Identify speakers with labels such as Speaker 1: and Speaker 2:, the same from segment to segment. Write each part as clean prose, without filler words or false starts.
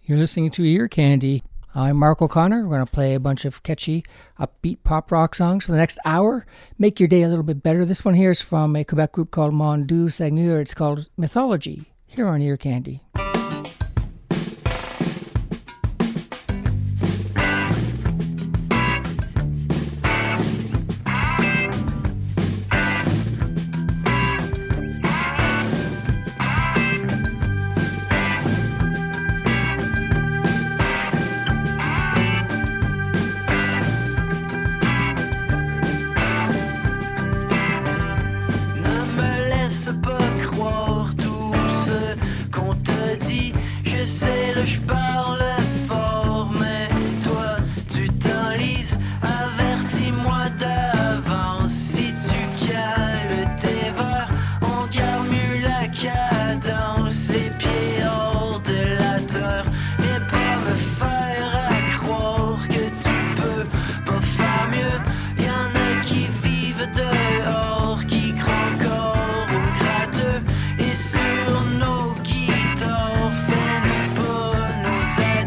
Speaker 1: You're listening to Ear Candy. I'm Mark O'Connor. We're going to play a bunch of catchy, upbeat pop rock songs for the next hour. Make your day a little bit better. This one here is from a Quebec group called Mondu Sagnure. It's called Mythology, here on Ear Candy.
Speaker 2: Je parle fort, mais toi tu t'enlises. Avertis-moi d'avance. Si tu cales tes verres, on garde mieux la cadence. Les pieds hors de la terre, et pas me faire à croire que tu peux pas faire mieux. Y'en a qui vivent dehors, qui croient encore au gratteux, et sur nos guitares, fais-nous pas nos ailes.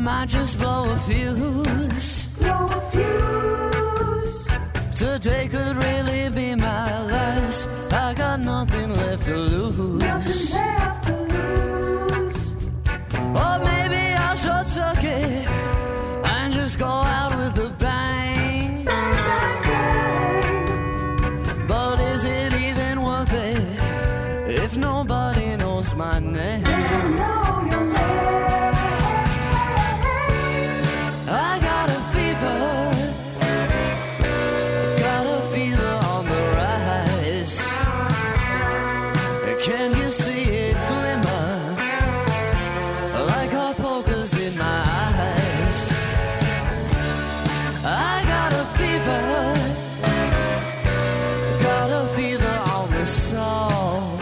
Speaker 2: might just blow a fuse. Today could really be my last. I got nothing left to lose. Or maybe I'll short circuit and just go out with a bang. But is it even worth it if nobody knows my name? I got a fever, got a fever on the rise. Can you see it glimmer like hot pokers in my eyes? I got a fever, got a fever on the soul.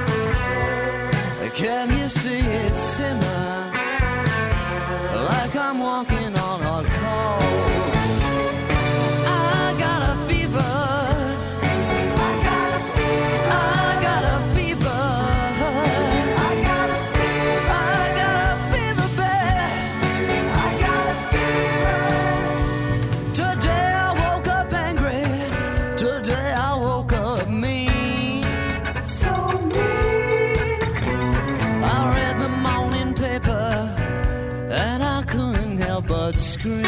Speaker 2: Can you see it simmer like I'm walking on hot coals? I got a fever, I got a fever, I got a fever, I got a fever, I got a fever, babe, I got a fever. Today I woke up angry, today I woke up mean. So mean. I read the morning paper and I couldn't help but scream.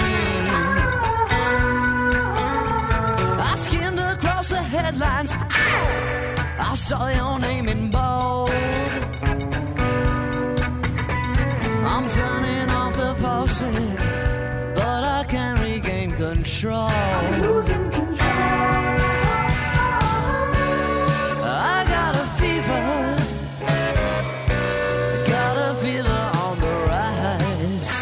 Speaker 2: I skimmed across the headlines, I saw your name in bold. I'm turning off the faucet, but I can't regain control. I'm losing control. I got a fever, got a fever on the rise.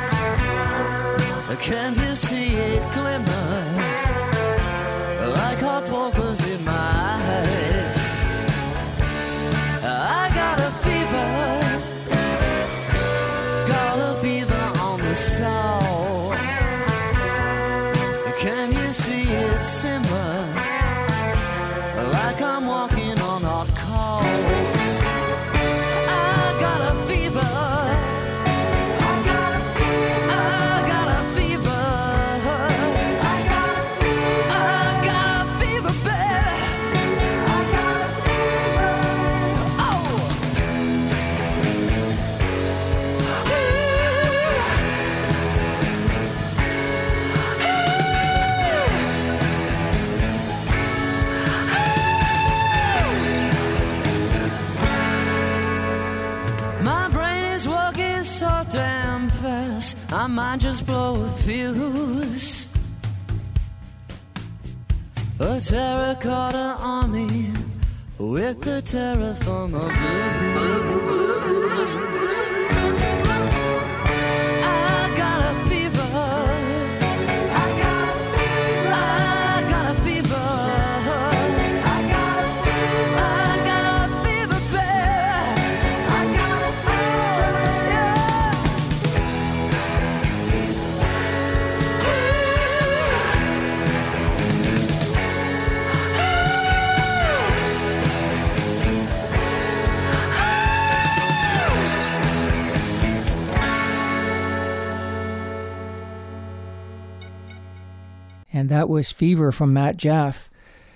Speaker 2: Can you see it glimmer like hot pokers in my eyes? I got a fever, got a fever on the soul. Can you see it simmer like I'm walking on hot coals? I got a fever, I got a fever, I got a fever, I got a fever, I got a fever, baby, I got a fever. Oh. My brain is working so damn fast, I might just blow a fuse. A terracotta army with the terraform of blue. I got a fever, I got a fever, I got a fever, I got a fever, I got a fever, babe, I got a fever, yeah.
Speaker 1: And that was Fever from Matt Jaffe.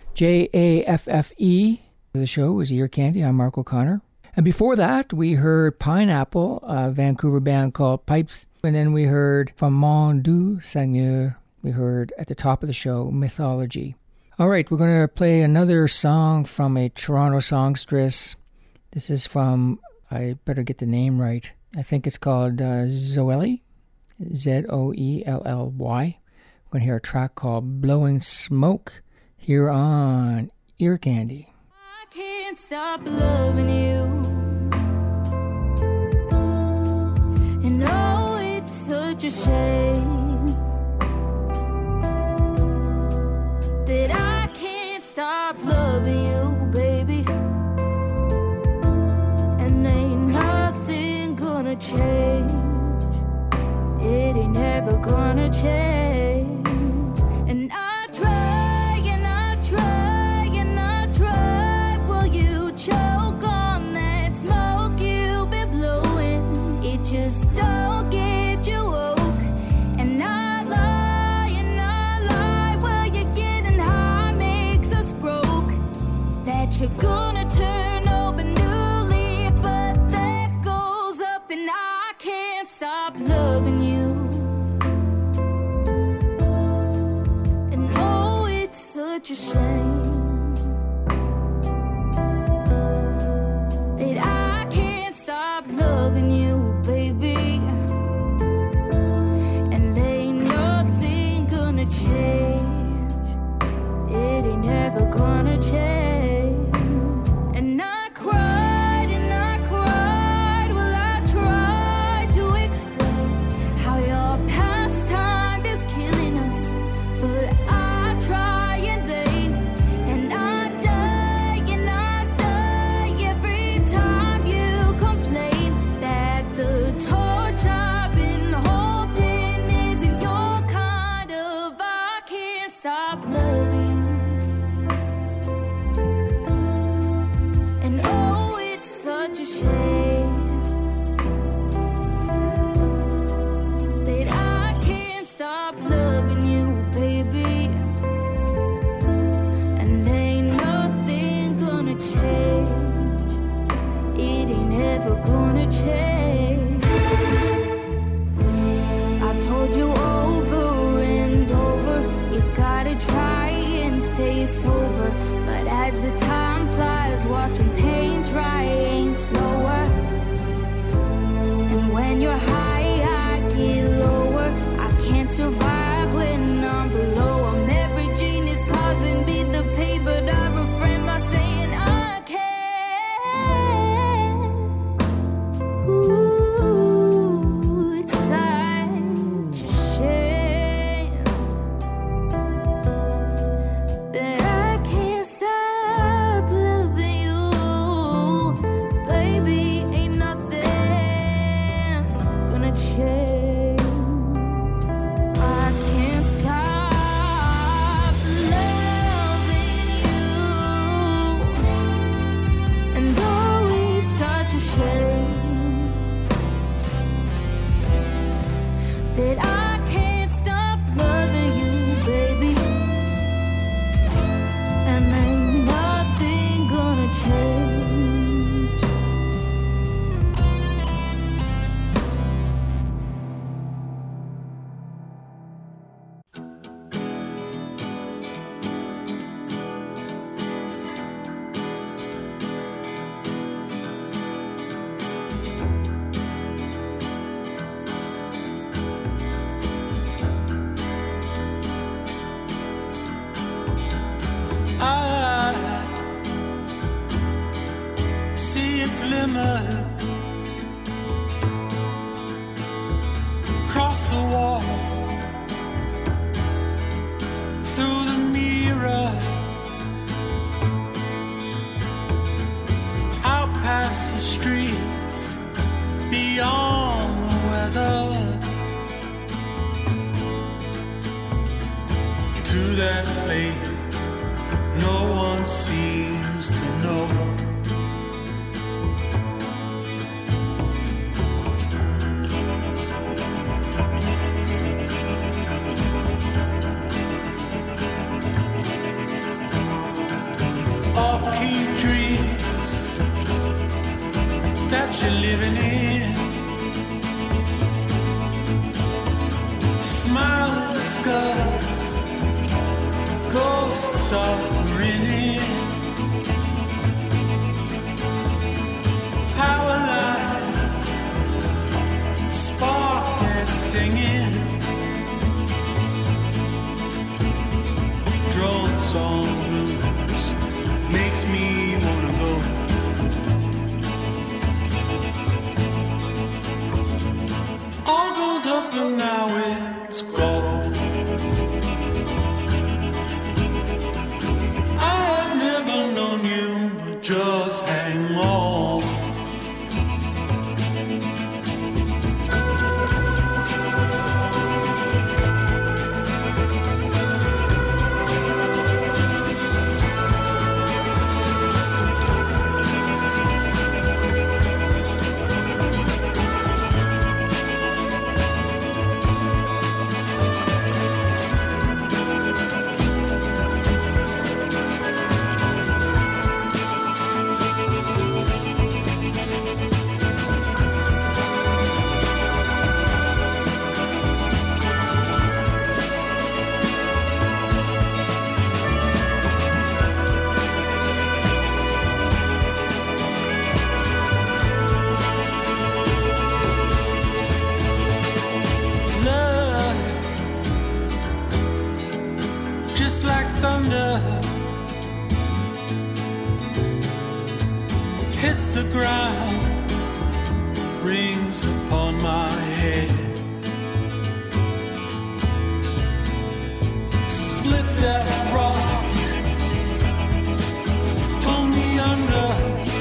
Speaker 1: Jaffe. The show was Ear Candy. I'm Mark O'Connor. And before that, we heard Pineapple, a Vancouver band called Pipes. And then we heard from Mon Dieu Seigneur. We heard at the top of the show, Mythology. All right, we're going to play another song from a Toronto songstress. This is from, I better get the name right. I think it's called Zoelly. Zoelly. We're going to hear a track called Blowing Smoke here on Ear Candy.
Speaker 3: I can't stop loving you, and oh, it's such a shame that I can't stop loving you, baby, and ain't nothing gonna change. It ain't never gonna change. And I try and I try and I try. Will you choke on that smoke you've been blowing? It just don't get you away. loving you. And oh, it's such a shame that I can't stop loving you, baby. And ain't nothing gonna change. It ain't never gonna change. And I cried and I cried. Well, I tried to explain how your pastime is killing us, but I try in vain. And I die every time you complain that the torch I've been holding isn't your kind of. I can't stop loving you. And oh, it's such a shame that I can't stop loving you, baby. And ain't nothing gonna change. It ain't ever gonna change. I've told you over and over, you gotta try and stay sober. But as the time flies, watching pain try ain't slower. And when you're high, I get lower. I can't survive when I'm below. I'm every genius causing me the pain, but I refrain my saying I can't. Ooh, it's such a shame that I can't stop loving you, baby. Ain't nothing gonna change. I can't stop loving you. And oh, it's such a shame that I can't stop loving you, baby. And ain't nothing gonna change.
Speaker 4: I see a glimmer across the wall, through the mirror, out past the streets, beyond the weather, to that place no one seems to know. Off-key dreams that you're living in, smiling scars, ghosts are grinning. Power lines spark their singing. Drone song blues makes me wanna go. All goes up and now it's gone. I've never known you, but just hang on. the ground rings upon my head. Split that rock, pull me under.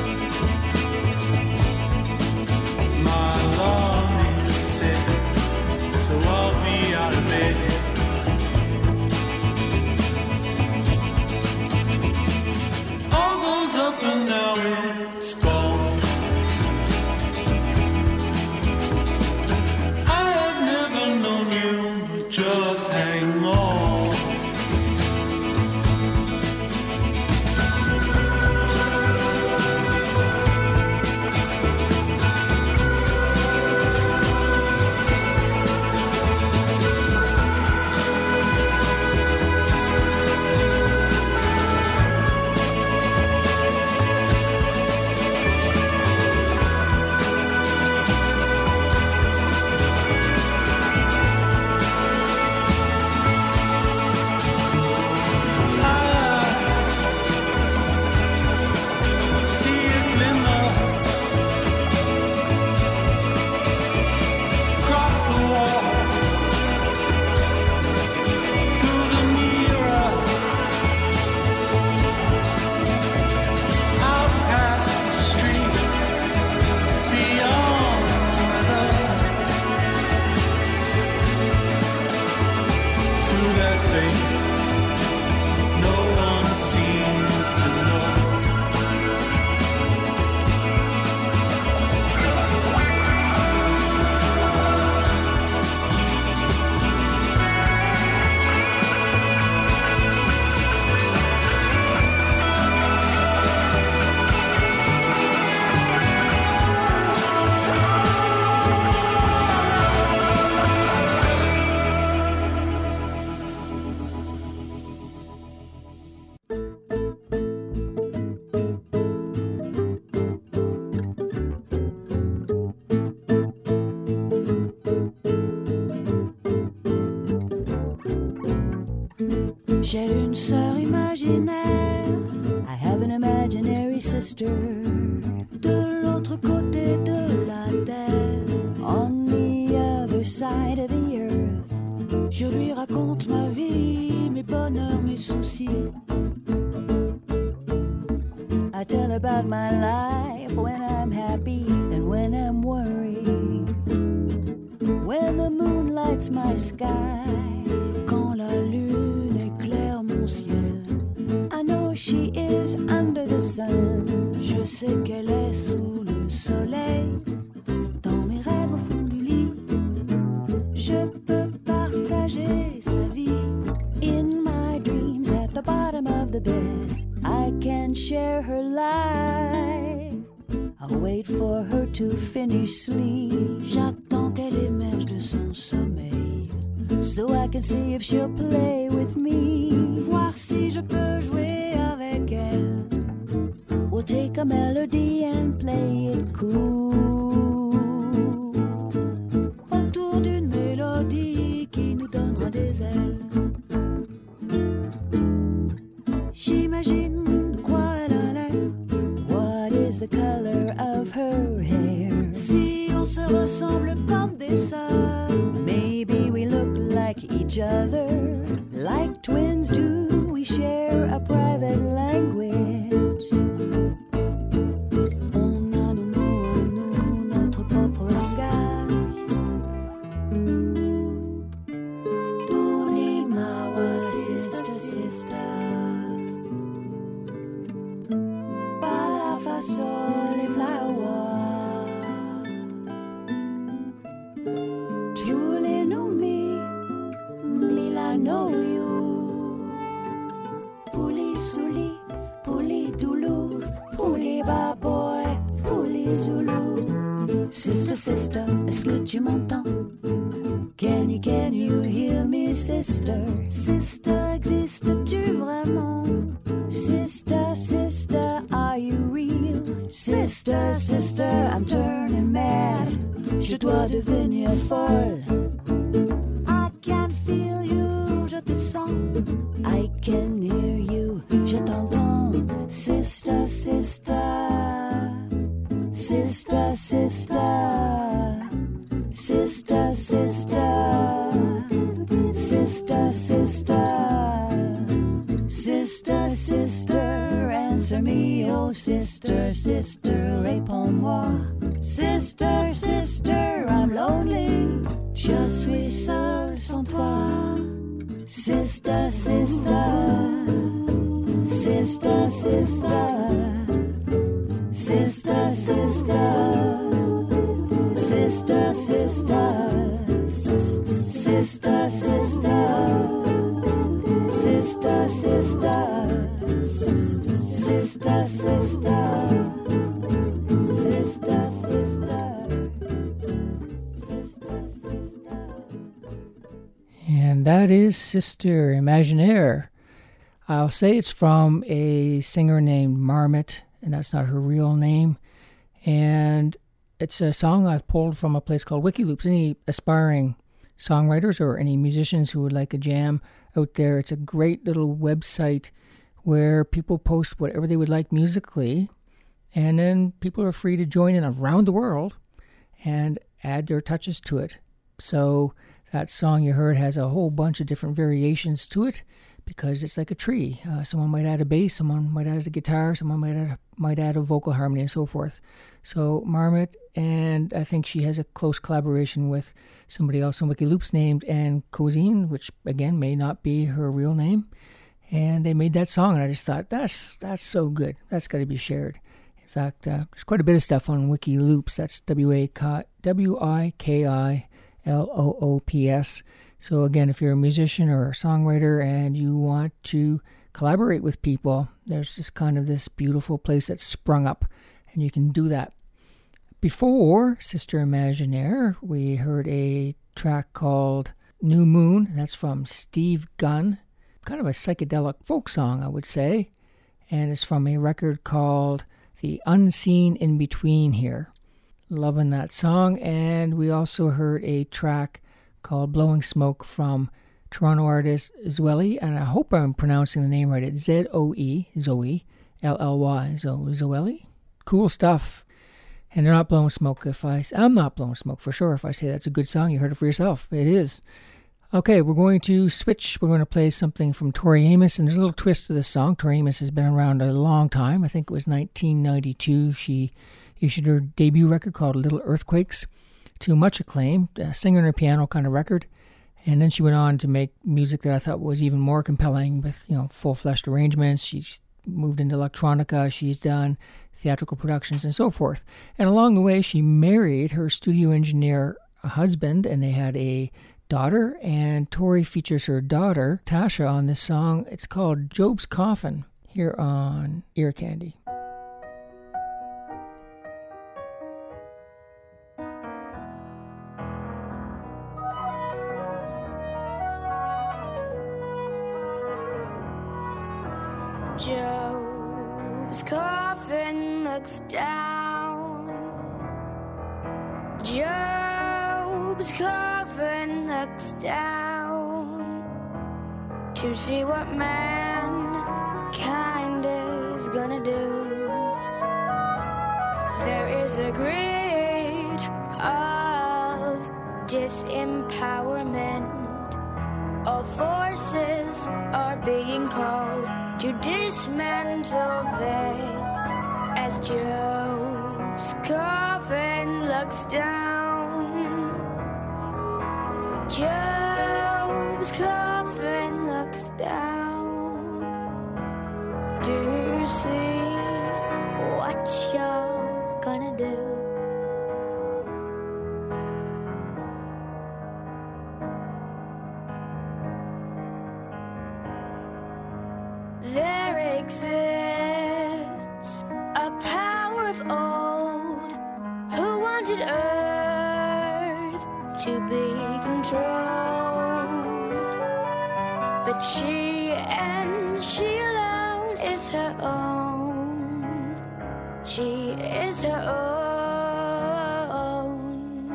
Speaker 4: My alarm is set, so I'll be out of bed. All goes up and now it's gone. I have never known you, but just hang on.
Speaker 5: J'ai une sœur imaginaire, I have an imaginary sister. De l'autre côté de la terre, on the other side of the earth. Je lui raconte ma vie, mes bonheurs, mes soucis. I tell about my life when I'm happy and when I'm worried. When the moon lights my sky, quand la lune éclaire mon ciel. I know she is under the sun. Je sais qu'elle est sous le soleil. Dans mes rêves au fond du lit, je peux partager sa vie. In my dreams at the bottom of the bed, I can share her life. I'll wait for her to finish sleep. J'attends qu'elle émerge de son sommeil, so I can see if she'll play with me. Voir si je peux jouer avec elle. We'll take a melody and play it cool. Autour d'une mélodie qui nous donnera des ailes. J'imagine de quoi elle a l'air. What is the color of her hair? Si on se ressemble comme des sœurs, maybe we look like each other. Like twins do, we share a private language. On a nos mots en nous, notre propre langage. Tulimawa, sister, sister. Sol et flower. Truly know me, Lila know you. Puli suli, puli dulu, puli baboy, puli zulu. Sister, sister, est-ce que tu m'entends? Can you hear me, sister? Sister, existes-tu vraiment? Sister, sister, are you real? Sister, sister, I'm turning mad. Je dois devenir folle. I can feel you, je te sens. I can hear you, je t'entends. Sister, sister. sans moi. Sister, sister, I'm lonely. Je suis seule sans toi. Sister, sister, sister, sister, sister, sister, sister, sister, sister, sister, sister, sister, sister, sister, sister.
Speaker 1: And that is Sister Imaginaire. I'll say it's from a singer named Marmot, and that's not her real name. And it's a song I've pulled from a place called WikiLoops. Any aspiring songwriters or any musicians who would like a jam out there, it's a great little website where people post whatever they would like musically, and then people are free to join in around the world and add their touches to it. So that song you heard has a whole bunch of different variations to it because it's like a tree. Someone might add a bass, someone might add a guitar, someone might add a vocal harmony and so forth. So Marmot, and I think she has a close collaboration with somebody else on WikiLoops named Anne Cozine, which again may not be her real name. And they made that song, and I just thought, that's so good. That's got to be shared. In fact, there's quite a bit of stuff on WikiLoops. That's WIKILOOPS. So again, if you're a musician or a songwriter and you want to collaborate with people, there's just kind of this beautiful place that's sprung up, and you can do that. Before Sister Imaginaire, we heard a track called New Moon. That's from Steve Gunn. Kind of a psychedelic folk song, I would say. And it's from a record called The Unseen In Between here. Loving that song. And we also heard a track called Blowing Smoke from Toronto artist Zoely. And I hope I'm pronouncing the name right. It's Zoe, Zoe, Lly, Zoely. Cool stuff. And they're not blowing smoke I'm not blowing smoke for sure if I say that's a good song. You heard it for yourself. It is. Okay, we're going to switch. We're going to play something from Tori Amos, and there's a little twist to this song. Tori Amos has been around a long time. I think it was 1992. She issued her debut record called Little Earthquakes to much acclaim, a singer and a piano kind of record. And then she went on to make music that I thought was even more compelling with, full-fleshed arrangements. She's moved into electronica. She's done theatrical productions and so forth. And along the way, she married her studio engineer husband, and they had a daughter, and Tori features her daughter, Tasha, on this song. It's called Job's Coffin, here on Ear Candy.
Speaker 3: Job's coffin looks down. Job's coffin looks down to see what mankind is gonna do. There is a greed of disempowerment. All forces are being called to dismantle this as Job's coffin looks down. Job's coffin looks down to see what you're gonna do. There exists a power of old who wanted Earth to be controlled, but she and she alone is her own. She is her own.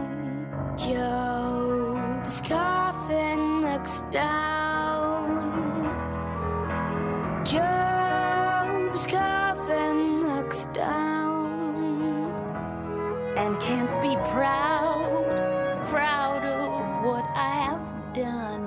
Speaker 3: Job's coffin looks down. Job's coffin looks down
Speaker 6: and can't be proud of what I have done.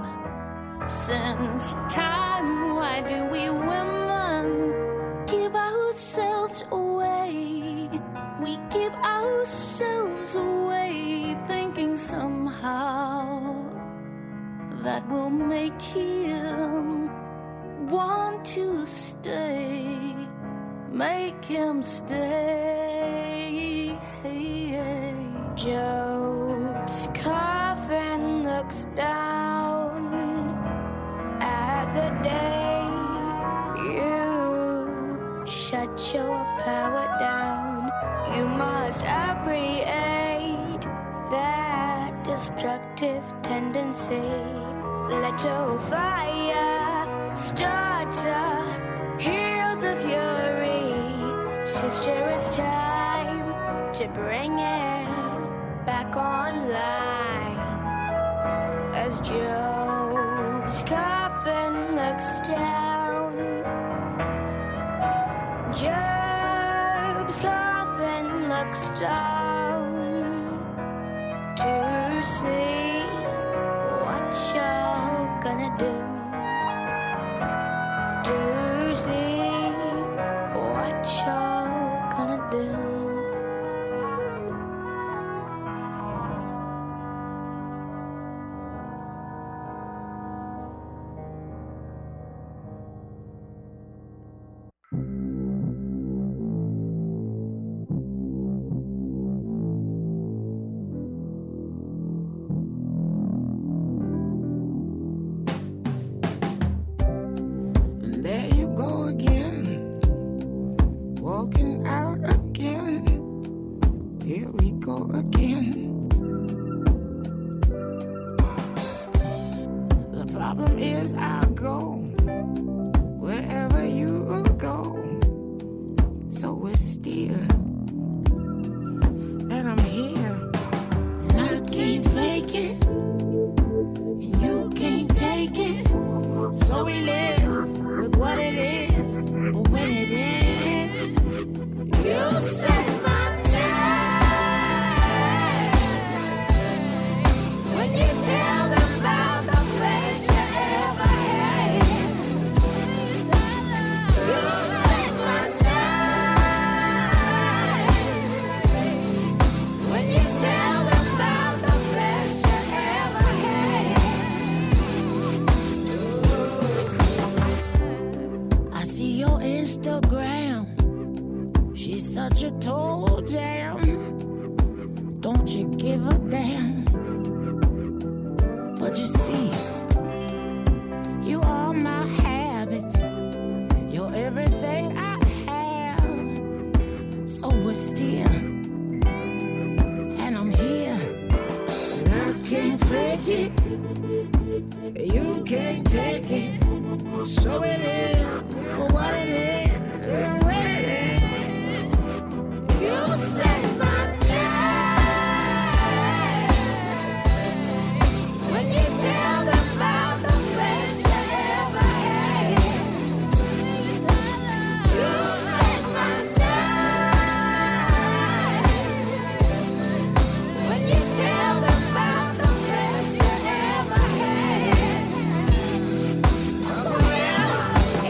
Speaker 6: Since time, why do we women give ourselves away? We ourselves away, thinking somehow that will make him want to stay, make him stay.
Speaker 3: Job's coffin looks down at the day you shut your power down. You must create that destructive tendency. Let your fire start to heal the fury. Sister, it's time to bring it back online. As Job's coffin looks down, Job's coffin looks down to see what you're gonna do, to see what you're gonna do.
Speaker 7: There you go again, walking out again. Here we go again. The problem is I'll go wherever you go. So we're still, and I'm here, and I can't fake it, and you can't take it. So we live with what it is, but when it ends, you set my name. When you tell them about the best you ever had, you set my name. When you tell them about the best you ever had. I see your Instagram. She's such a toe jam. Don't you give a damn? But you see, you are my habit. You're everything I have. So we're still, and I'm here. And I can't fake it. You can't take it. So it is for what it is, and when it is, you set my name. When you tell them about the best you ever had, you set my name. When you tell them about the best you ever had, oh yeah.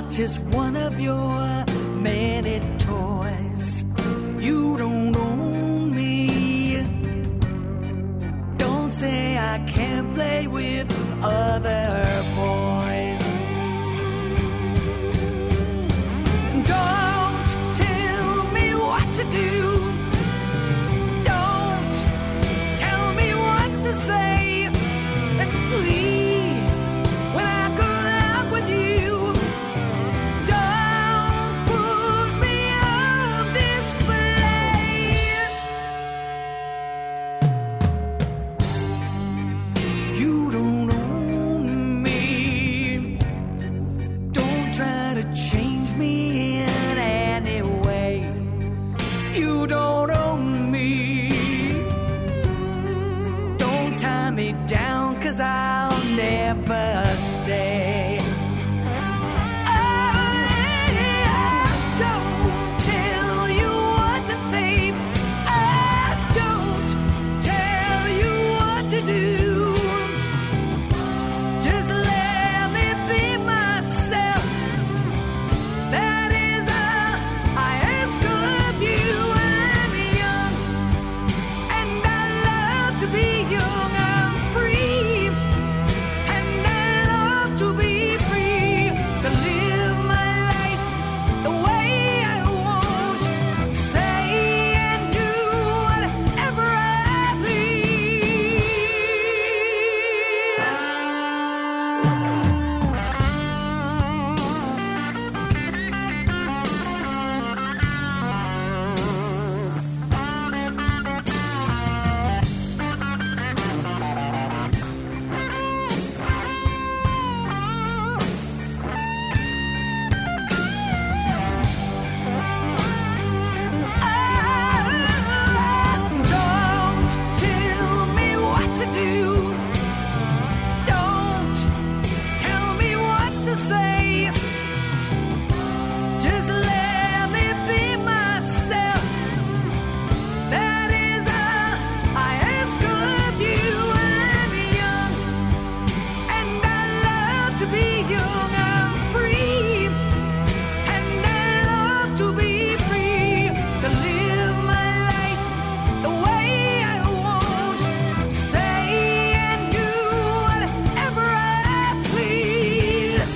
Speaker 5: not just one of your many toys. You don't own me. Don't say I can't play with other boys. Don't tell me what to do. Don't tell me what to say. And please, when I go out with you, don't put me on display. You don't own me. Don't try to change me in any way. You don't own me. Don't tie me down, 'cause I'll never stay. I don't tell you what to say. I don't tell you what to do. Just let me be myself. That is all I ask of you. I'm young, and I love to be young. I'm free, and I love to be free. To live my life the way I want. Say and do whatever I please. Don't tell me what to do. Don't tell me what to say. Just let me be myself. That is all I ask of you. I'm young, and I love to be young. I'm free, and I love to be free. To live my life the way I want. Say and do whatever I please.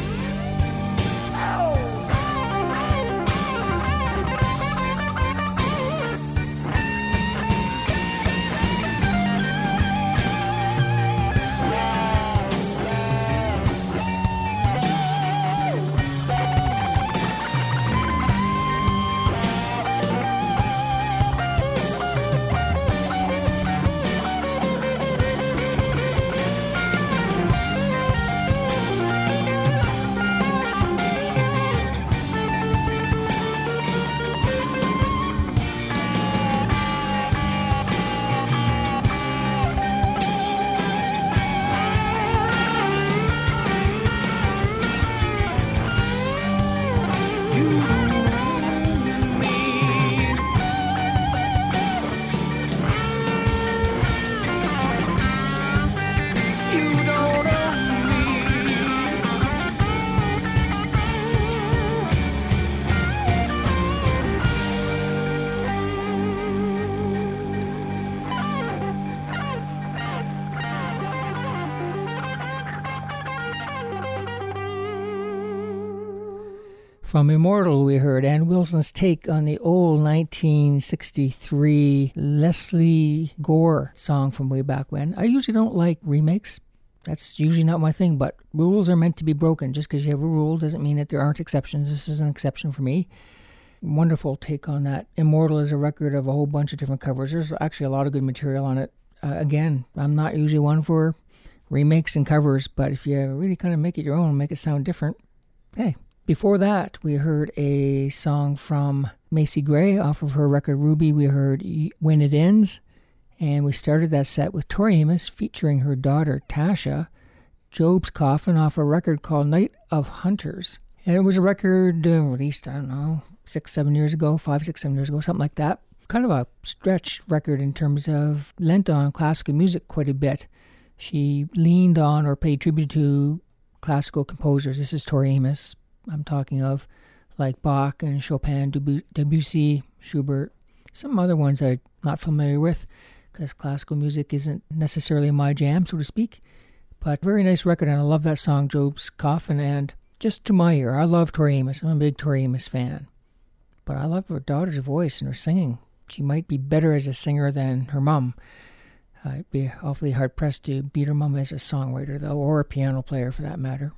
Speaker 5: You don't own me. You don't own me.
Speaker 1: From Immortal, we heard Ann Wilson's take on the old 1963 Leslie Gore song from way back when. I usually don't like remakes. That's usually not my thing, but rules are meant to be broken. Just because you have a rule doesn't mean that there aren't exceptions. This is an exception for me. Wonderful take on that. Immortal is a record of a whole bunch of different covers. There's actually a lot of good material on it. Again, I'm not usually one for remakes and covers, but if you really kind of make it your own, make it sound different, hey. Before that, we heard a song from Macy Gray off of her record Ruby. We heard When It Ends, and we started that set with Tori Amos featuring her daughter Tasha, Job's Coffin off a record called Night of Hunters. And it was a record released, I don't know, 5, 6, 7 years ago, something like that. Kind of a stretch record in terms of lent on classical music quite a bit. She leaned on or paid tribute to classical composers. This is Tori Amos. I'm talking of, like Bach and Chopin, Debussy, Schubert, some other ones I'm not familiar with, because classical music isn't necessarily my jam, so to speak. But very nice record, and I love that song, Job's Coffin, and just to my ear, I love Tori Amos. I'm a big Tori Amos fan. But I love her daughter's voice and her singing. She might be better as a singer than her mom. I'd be awfully hard-pressed to beat her mom as a songwriter, though, or a piano player for that matter.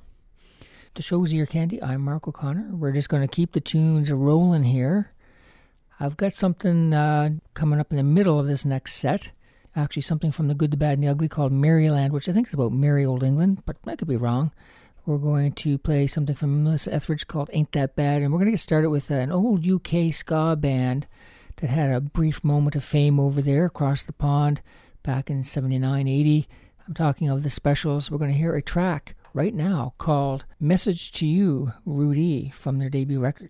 Speaker 1: The show's Ear Candy. I'm Mark O'Connor. We're just going to keep the tunes rolling here. I've got something coming up in the middle of this next set. Actually, something from The Good, the Bad, and the Ugly called Maryland, which I think is about merry old England, but I could be wrong. We're going to play something from Melissa Etheridge called Ain't That Bad, and we're going to get started with an old UK ska band that had a brief moment of fame over there across the pond back in 79, 80. I'm talking of the Specials. We're going to hear a track right now called Message to You, Rudy, from their debut record.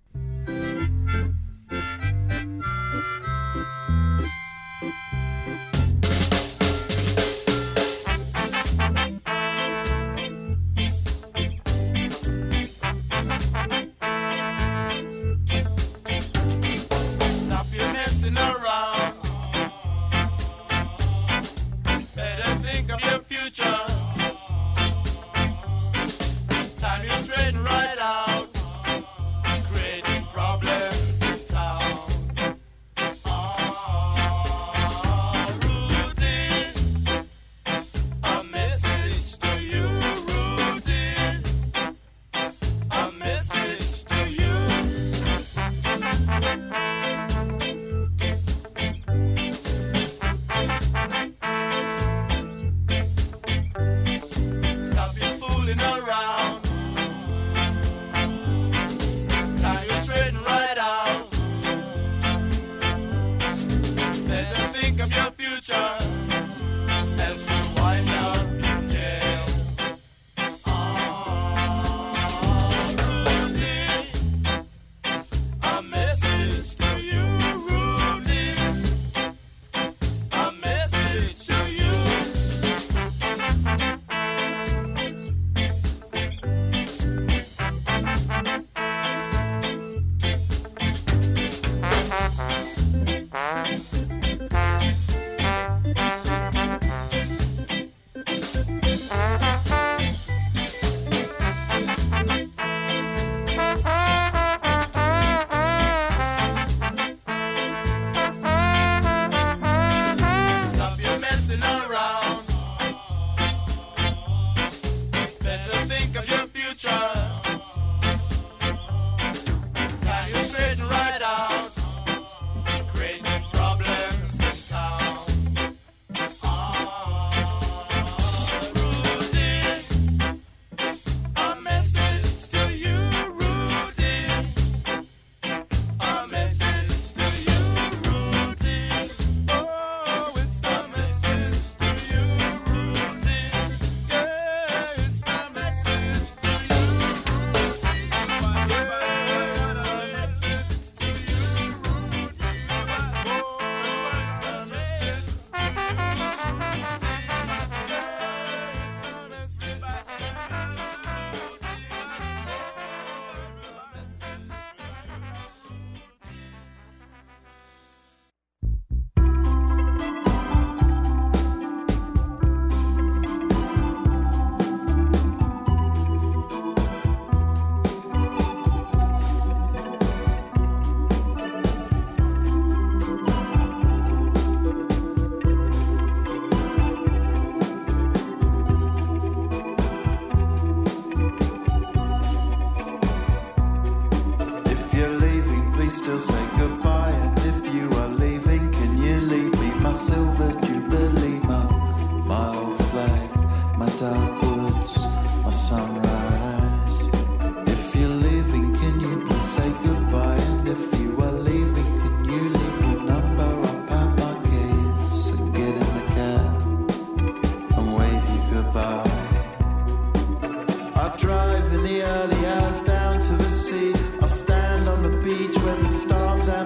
Speaker 8: Drive in the early hours down to the sea. I'll stand on the beach where the storms are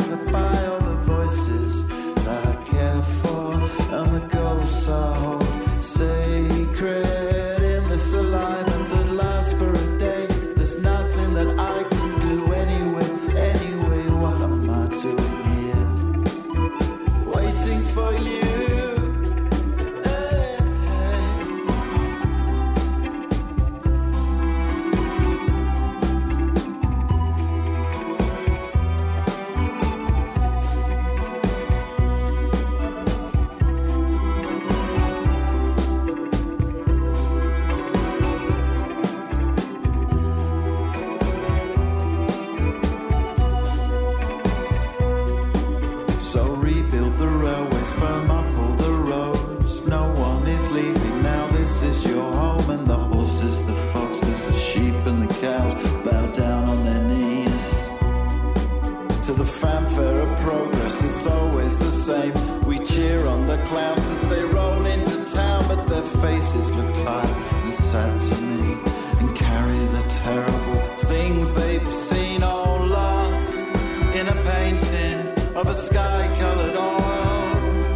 Speaker 8: to the fanfare of progress. It's always the same. We cheer on the clowns as they roll into town, but their faces look tired and sad to me, and carry the terrible things they've seen all lost in a painting of a sky-colored oil.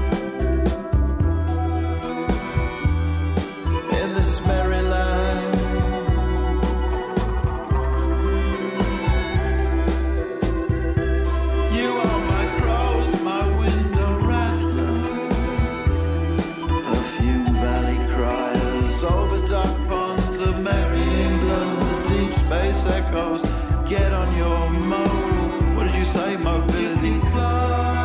Speaker 8: In this merry land, you are my crows, my window rattlers, perfume valley criers, over dark ponds of merry England, the deep space echoes. Get on your mo, what did you say, mobility fly?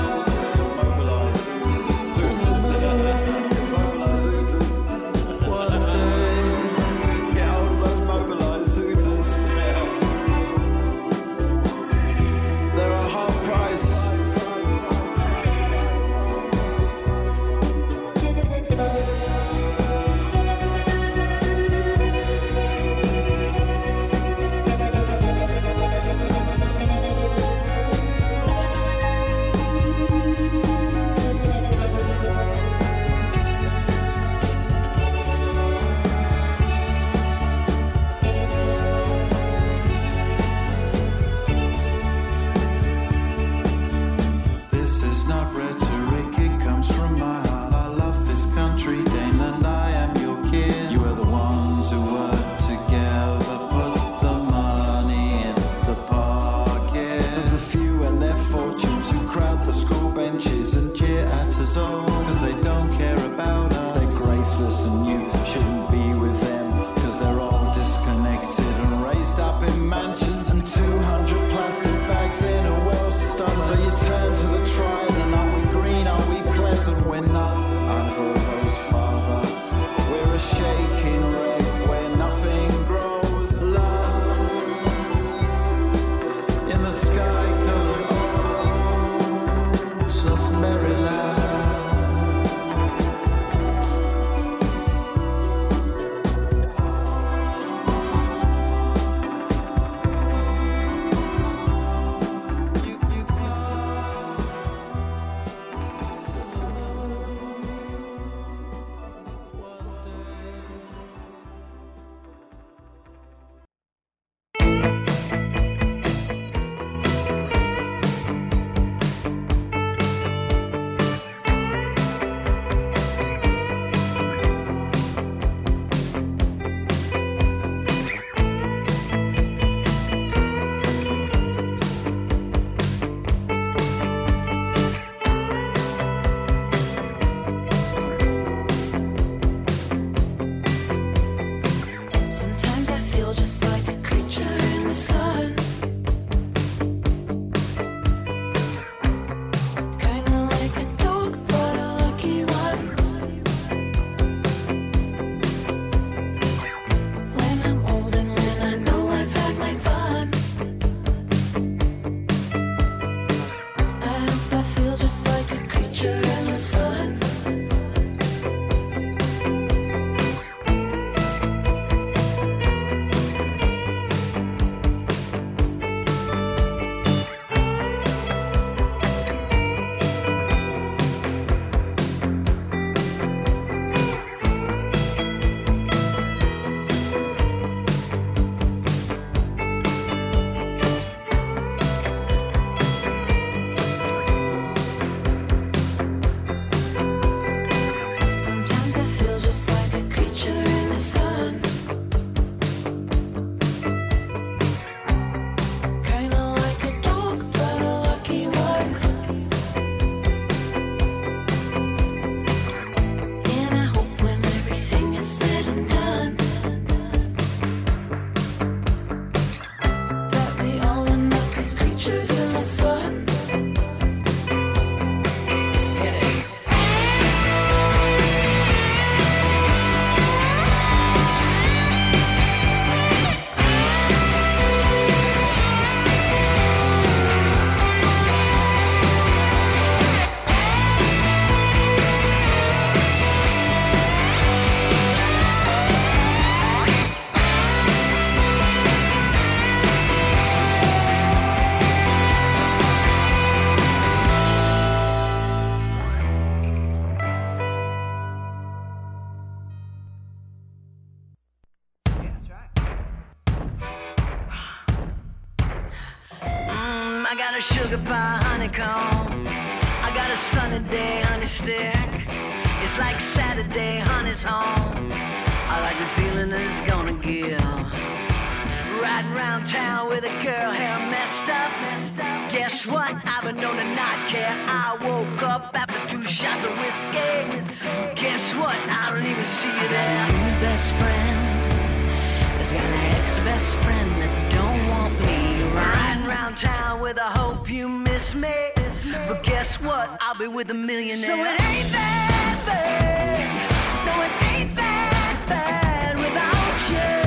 Speaker 2: I got a sugar pie honeycomb. I got a sunny day honey stick. It's like Saturday, honey's home. I like the feeling that it's gonna give. Riding around town with a girl hair messed up. Guess what? I've been known to not care. I woke up after 2 shots of whiskey. Guess what? I don't even see you there. I got a new best friend that's got an ex-best friend that don't want me around. Riding around town with a hope you miss me. But guess what? I'll be with a millionaire. So it ain't that bad. No, it ain't that bad without you.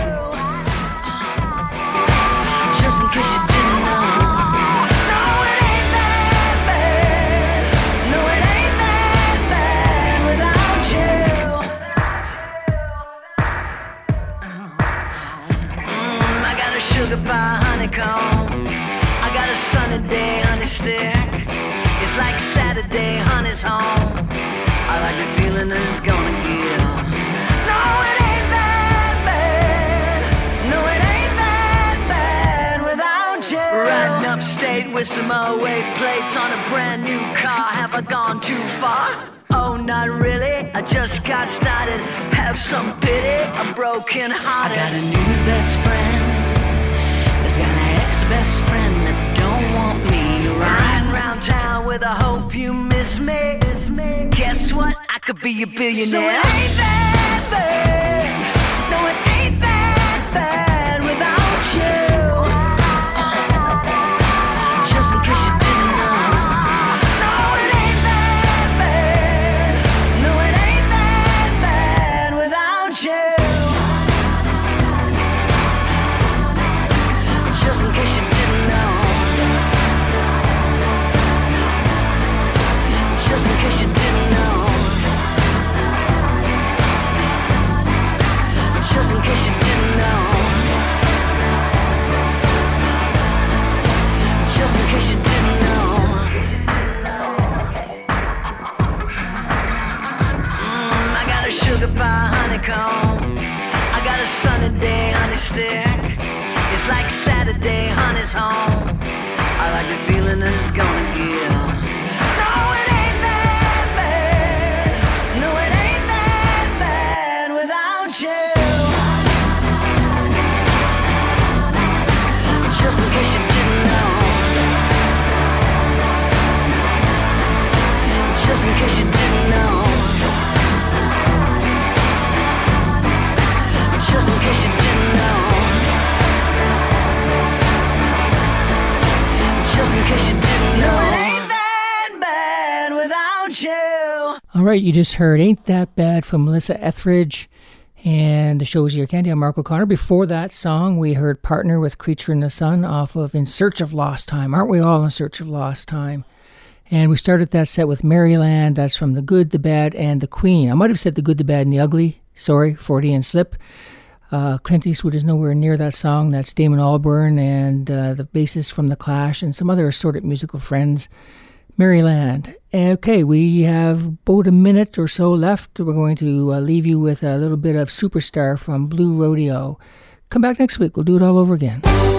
Speaker 2: Just in case you didn't know. No, it ain't that bad. No, it ain't that bad without you. I got a sugar pie honeycomb. I got a sunny day honey stick. It's like Saturday, honey's home. I like the feeling that it's gonna give. No, it ain't that bad. No, it ain't that bad without you. Riding upstate with some 08 plates on a brand new car. Have I gone too far? Oh, not really. I just got started. Have some pity. I'm broken hearted. I got a new best friend that's got an ex-best friend that don't want me around. Riding around town with a hope you miss me. Guess what? I could be a billionaire. So it ain't that bad. No, it ain't that bad without you. Just in case you didn't know. No, it ain't that bad. No, it ain't that bad without you. Just in case you didn't know. Just in case you didn't know. Just in case you didn't know. Just in case you didn't know. I got a sugar pie honeycomb. I got a sunny day honey stick. It's like Saturday, honey's home. I like the feeling that it's gonna give. No, it ain't that bad. No, it ain't that bad without you. Just in case you didn't know. Just in case you didn't know. Just in case you didn't know. Just in case you didn't know. It ain't that bad without you.
Speaker 1: All right, you just heard Ain't That Bad from Melissa Etheridge. And the show is Ear Candy. I'm Mark O'Connor. Before that song, we heard Partner with Creature in the Sun off of In Search of Lost Time. Aren't we all in search of lost time? And we started that set with Maryland. That's from The Good, The Bad, and The Queen. I might have said The Good, The Bad, and The Ugly. Sorry, Freudian slip. Clint Eastwood is nowhere near that song. That's Damon Albarn and the bassist from The Clash and some other assorted musical friends. Maryland. Okay, we have about a minute or so left. We're going to leave you with a little bit of Superstar from Blue Rodeo. Come back next week. We'll do it all over again.